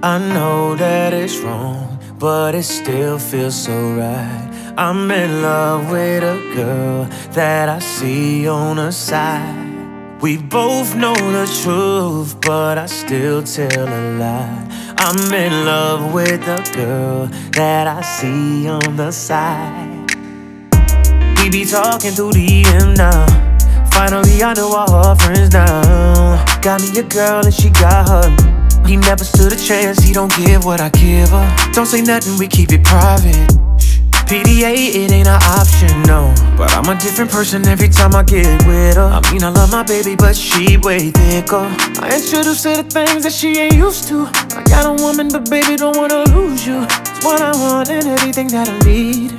I know that it's wrong, but it still feels so right. I'm in love with a girl that I see on the side. We both know the truth, but I still tell a lie. I'm in love with a girl that I see on the side. We be talking through DM now. Finally I know all her friends now. Got me a girl and she got her. He never stood a chance, he don't give what I give her. Don't say nothing, we keep it private. PDA, it ain't an option, no. But I'm a different person every time I get with her. I mean, I love my baby, but she way thicker. I introduce her to things that she ain't used to. I got a woman, but baby, don't wanna lose you. It's what I want and everything that I need.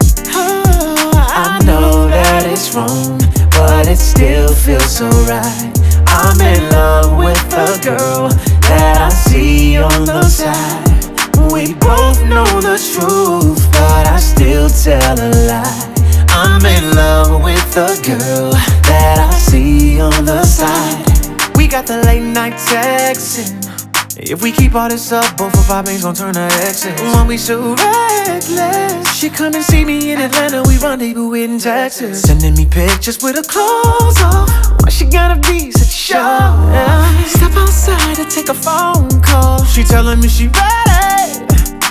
Oh, I know that it's wrong, but it still feels so right. I'm in love with a girl that I see on the side. We both know the truth, but I still tell a lie. I'm in love with a girl that I see on the side. We got the late night texting. If we keep all this up, both of our bangs gon' turn to exes. When we so reckless, she come and see me in Atlanta, we rendezvous in Texas. Sending me pictures with her clothes off. Why she gotta be such a show? Step outside to take a phone call. She telling me she ready.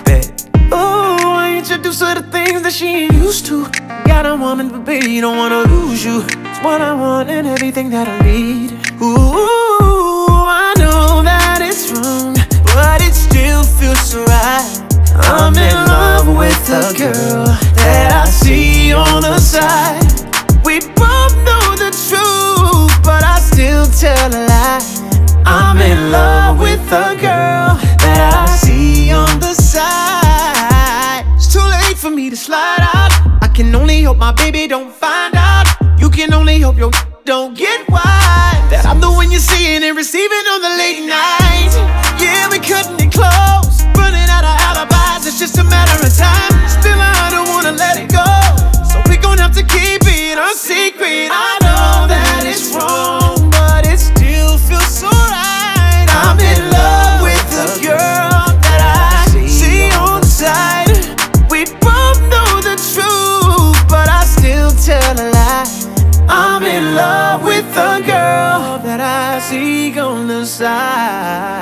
Ooh, I introduce her to things that she ain't used to. Got a woman, but baby, don't wanna lose you. It's what I want and everything that I need. Ooh, I know that it's wrong, but it still feels so right. I'm in love with a girl that I see on the side. We both know the truth, but I still tell a lie. I'm in love with a girl that I see on the side. It's too late for me to slide out. I can only hope my baby don't find out. You can only hope your don't get wide. That I'm the one you're seeing and receiving on the late nights. Yeah, we cutting it close, running out of alibis. It's just a matter of time. Still, I don't wanna let it go, so we gon' have to keep it a secret. I know that it's wrong, but it still feels so right. I'm in love with a girl that I see on the side. We both know the truth, but I still tell a lie. I'm in love with a girl that I see on the side.